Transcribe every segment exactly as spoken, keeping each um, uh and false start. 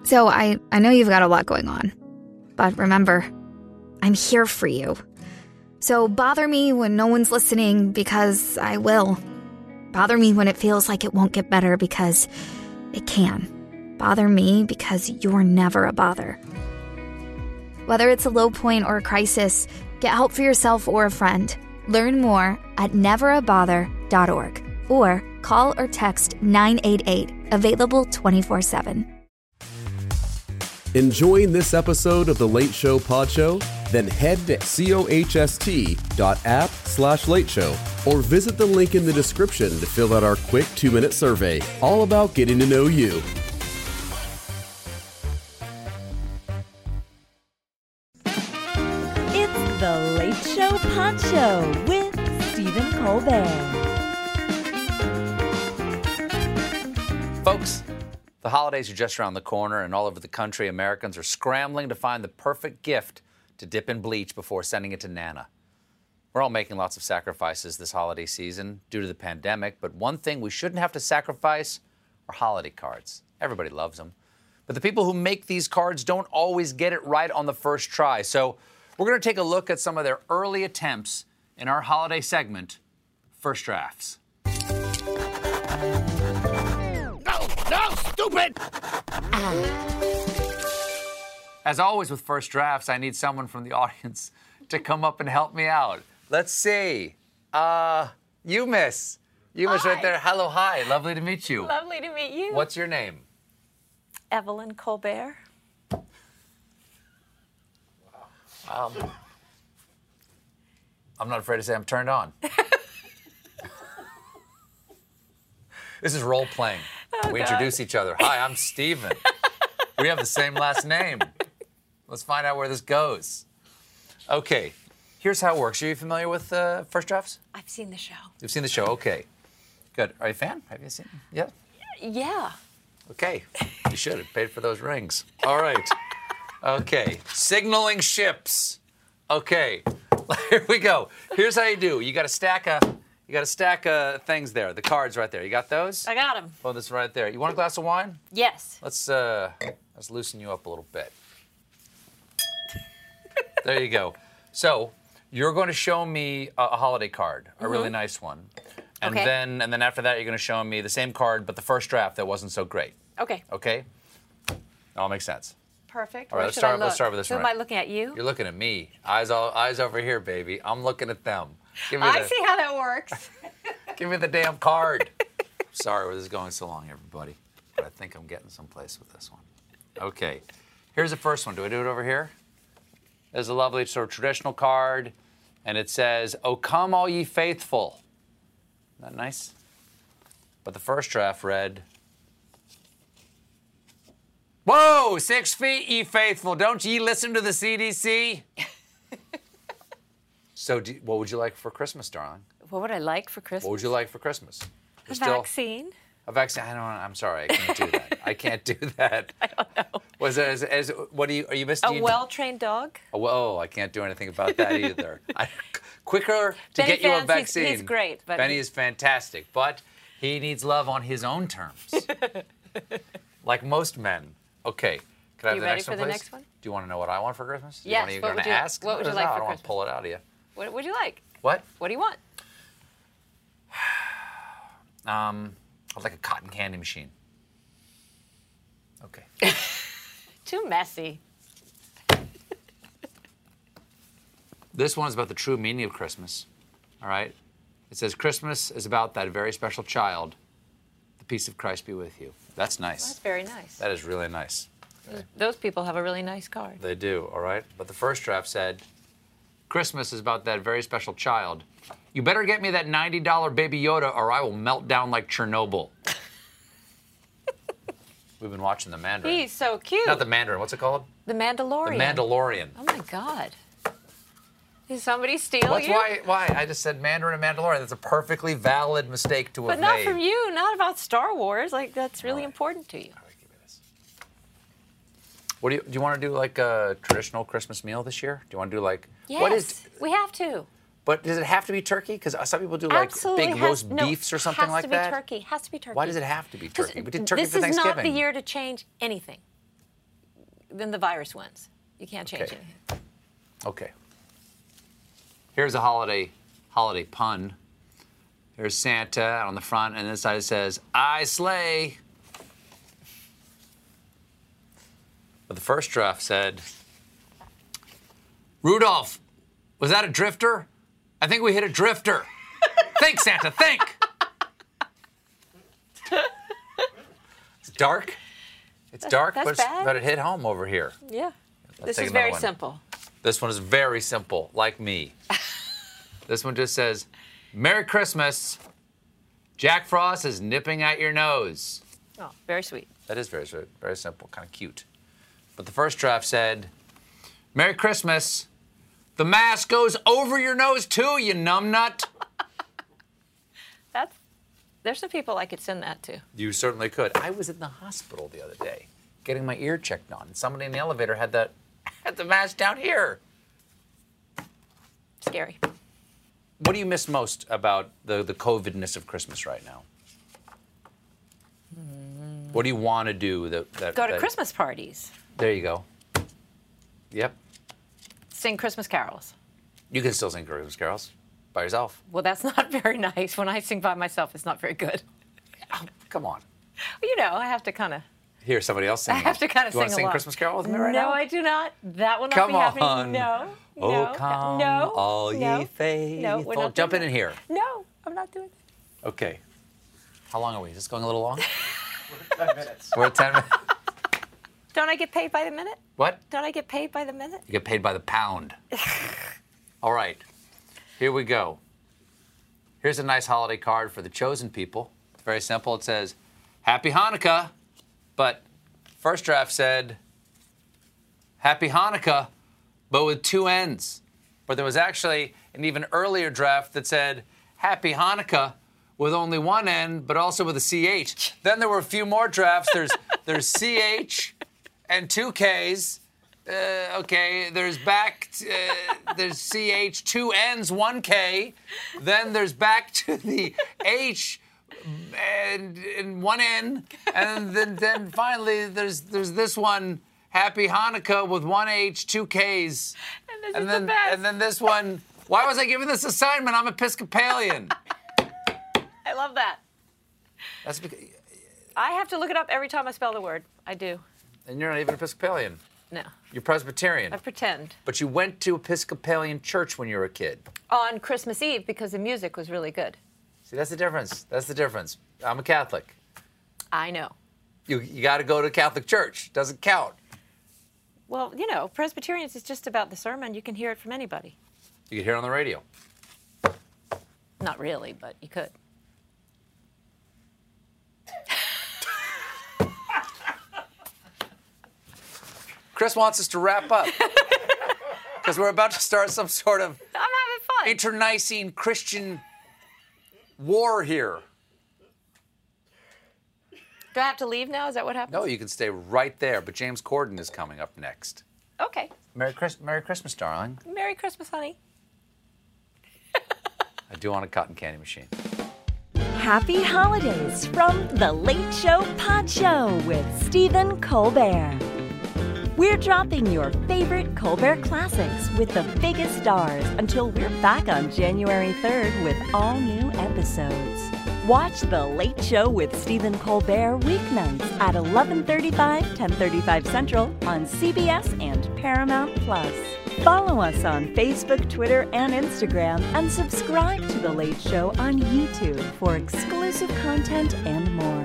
So I, I know you've got a lot going on. But remember, I'm here for you. So bother me when no one's listening, because I will. Bother me when it feels like it won't get better, because it can. Bother me because you're never a bother. Whether it's a low point or a crisis, get help for yourself or a friend. Learn more at never a bother dot org or call or text nine eight eight, available twenty-four seven. Enjoying this episode of The Late Show Pod Show? Then head to cohst dot app slash late show or visit the link in the description to fill out our quick two-minute survey, all about getting to know you. It's The Late Show Pod Show with Stephen Colbert. Folks, the holidays are just around the corner, and all over the country, Americans are scrambling to find the perfect gift to dip in bleach before sending it to Nana. We're all making lots of sacrifices this holiday season due to the pandemic, but one thing we shouldn't have to sacrifice are holiday cards. Everybody loves them. But the people who make these cards don't always get it right on the first try. So we're going to take a look at some of their early attempts in our holiday segment, First Drafts. No, stupid! As always with First Drafts, I need someone from the audience to come up and help me out. Let's see. Uh, you, miss. You, miss, right there. Hello, hi. Lovely to meet you. Lovely to meet you. What's your name? Evelyn Colbert. Um, I'm not afraid to say I'm turned on. This is role playing. Oh, we God. introduce each other. Hi, I'm Stephen. We have the same last name. Let's find out where this goes. Okay, here's how it works. Are you familiar with uh, First Drafts? I've seen the show. You've seen the show, okay. Good. Are you a fan? Have you seen it? Yeah? Yeah. Okay, you should have paid for those rings. All right. Okay, signaling ships. Okay, here we go. Here's how you do. You got a stack of, you got a stack of things there. The cards right there. You got those? I got him. Oh, this right there. You want a glass of wine? Yes. Let's uh, let's loosen you up a little bit. There you go. So you're going to show me a, a holiday card, a mm-hmm. really nice one, and okay. then and then after that you're going to show me the same card, but the first draft that wasn't so great. Okay. Okay. That all makes sense. Perfect. All Where right, let's should start. I look? Let's start with this Who one. am I looking at? You? You're looking at me. Eyes all, eyes over here, baby. I'm looking at them. Give me I the, see how that works. Give me the damn card. Sorry, this is going so long, everybody. But I think I'm getting someplace with this one. Okay. Here's the first one. Do I do it over here? There's a lovely sort of traditional card, and it says, "O come, all ye faithful." Isn't that nice? But the first draft read, "Whoa, six feet, ye faithful, don't ye listen to the C D C?" So do, what would you like for Christmas, darling? What would I like for Christmas? What would you like for Christmas? A You're still- vaccine. A vaccine? I don't. I'm sorry. I can't do that. I can't do that. I don't know. Was it? As, as, what do you? Are you missing? A well-trained dog. Oh, whoa, I can't do anything about that either. I, quicker to Benny get you a fans, he's- vaccine. he's great, but Benny he- is fantastic, but he needs love on his own terms, like most men. Okay. Can I have You the ready next for one, the please? next one? Do you want to know what I want for Christmas? Do Yes, You want, are you what going would to you- ask? what would you No, like I for don't want to Christmas? pull it out of you. What would you like? What? What do you want? Um, I'd like a cotton candy machine. Okay. Too messy. This one is about the true meaning of Christmas. All right? It says, "Christmas is about that very special child. The peace of Christ be with you." That's nice. That's very nice. That is really nice. Those people have a really nice card. They do, all right? But the first draft said, "Christmas is about that very special child. You better get me that ninety dollar Baby Yoda or I will melt down like Chernobyl." We've been watching The Mandarin. He's so cute. Not The Mandarin. What's it called? The Mandalorian. The Mandalorian. Oh my God. Did somebody steal What's you? why? Why? I just said Mandarin and Mandalorian. That's a perfectly valid mistake to have But not made. from you. Not about Star Wars. Like that's really All right. important to you. All right, give me this. What do you do? You want to do like a traditional Christmas meal this year? Do you want to do like Yes. what is? We have to. But does it have to be turkey? Because some people do like Absolutely big has- roast no, beefs or something like Has that. to be turkey. Has to be turkey. Why does it have to be 'Cause turkey? We did turkey this for is Thanksgiving. not the year to change anything. then the virus wins. You can't change Okay. anything. Okay. Here's a holiday holiday pun. Here's Santa on the front, and this side it says, I slay. But the first draft said, Rudolph, was that a drifter? I think we hit a drifter. Think, Santa, think. It's dark. It's dark, that's but, it's- bad. but it hit home over here. Yeah. Let's This take is another very one. simple. This one is very simple, like me. This one just says, Merry Christmas. Jack Frost is nipping at your nose. Oh, very sweet. That is very sweet, very simple, kind of cute. But the first draft said, Merry Christmas. The mask goes over your nose too, you numbnut. That's. There's some people I could send that to. You certainly could. I was in the hospital the other day getting my ear checked on. Somebody in the elevator had that had the mask down here. Scary. What do you miss most about the, the COVID-ness of Christmas right now? What do you want to do? That, that Go to that- Christmas parties. There you go. Yep. Sing Christmas carols. You can still sing Christmas carols by yourself. Well, that's not very nice. When I sing by myself, it's not very good. Oh, come on. You know, I have to kind of. Hear somebody else I singing. have to kind of Do you sing want to sing along. Christmas Carol with me right no, now? I do not. That will not Come be happening. on. No. Oh, no, come, no, all no, ye faithful. No, we're not Jump doing in and that. here. No, I'm not doing it. Okay. How long are we? Is this going a little long? We're at ten minutes. We're at ten minutes. Don't I get paid by the minute? What? Don't I get paid by the minute? You get paid by the pound. All right. Here we go. Here's a nice holiday card for the chosen people. It's very simple. It says, Happy Hanukkah. But first draft said, Happy Hanukkah, but with two N's. But there was actually an even earlier draft that said, Happy Hanukkah with only one N, but also with a C H. Then there were a few more drafts. There's there's C H and two Ks. Uh, okay, there's back, t- uh, there's C H, two N's, one K. Then there's back to the H and, and one N. And then, then finally there's there's this one, Happy Hanukkah with one H, two Ks. And this And is then, the best. and then this one, why was I given this assignment? I'm Episcopalian. I love that. That's because, I have to look it up every time I spell the word. I do. and you're not even Episcopalian. No. You're Presbyterian. I pretend. But you went to Episcopalian church when you were a kid. On Christmas Eve because the music was really good. See, that's the difference. That's the difference. I'm a Catholic. I know. You you got to go to Catholic church. Doesn't count. Well, you know, Presbyterians is just about the sermon. You can hear it from anybody. You can hear it on the radio. Not really, but you could. Chris wants us to wrap up because we're about to start some sort of I'm having fun. internecine Christian war here. Do I have to leave now? Is that what happens? No, you can stay right there. But James Corden is coming up next. Okay. Merry, Chris- Merry Christmas, darling. Merry Christmas, honey. I do want a cotton candy machine. Happy holidays from The Late Show Pod Show with Stephen Colbert. We're dropping your favorite Colbert classics with the biggest stars until we're back on January third with all new episodes. Watch The Late Show with Stephen Colbert weeknights at eleven thirty-five, ten thirty-five Central on C B S and Paramount Plus. Follow us on Facebook, Twitter, and Instagram, and subscribe to The Late Show on YouTube for exclusive content and more.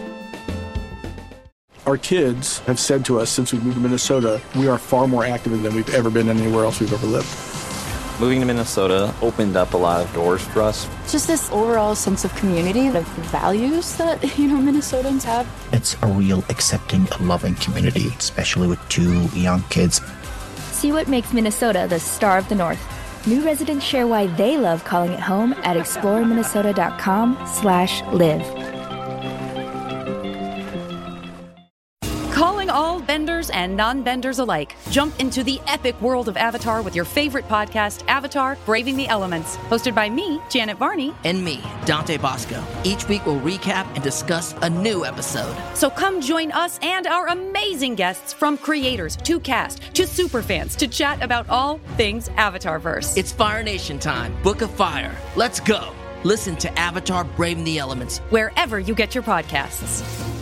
Our kids have said to us since we moved to Minnesota, we are far more active than we've ever been anywhere else we've ever lived. Moving to Minnesota opened up a lot of doors for us. Just this overall sense of community, of the values that, you know, Minnesotans have. It's a real accepting, loving community, especially with two young kids. See what makes Minnesota the star of the North. New residents share why they love calling it home at explore minnesota dot com slash live. Call calling all benders and non-benders alike. Jump into the epic world of Avatar with your favorite podcast, Avatar: Braving the Elements, hosted by me, Janet Varney. And me, Dante Bosco. Each week we'll recap and discuss a new episode. So come join us and our amazing guests, from creators to cast to superfans, to chat about all things Avatarverse. It's Fire Nation time. Book of Fire. Let's go. Listen to Avatar: Braving the Elements wherever you get your podcasts.